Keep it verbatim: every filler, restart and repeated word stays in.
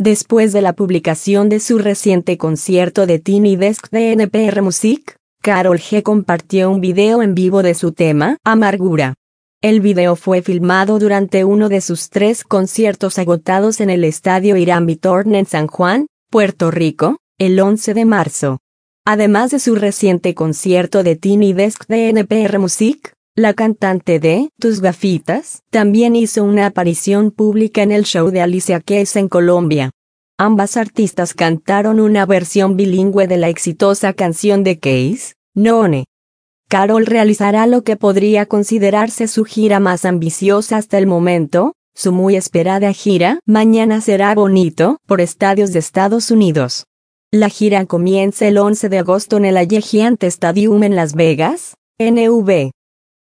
Después de la publicación de su reciente concierto de Tiny Desk de N P R Music, Karol G compartió un video en vivo de su tema, Amargura. El video fue filmado durante uno de sus tres conciertos agotados en el estadio Irán Bithorn en San Juan, Puerto Rico, el once de marzo. Además de su reciente concierto de Tiny Desk de N P R Music, la cantante de Tus Gafitas también hizo una aparición pública en el show de Alicia Keys en Colombia. Ambas artistas cantaron una versión bilingüe de la exitosa canción de Keys, None. Karol realizará lo que podría considerarse su gira más ambiciosa hasta el momento, su muy esperada gira Mañana será bonito por estadios de Estados Unidos. La gira comienza el once de agosto en el Allegiant Stadium en Las Vegas, N V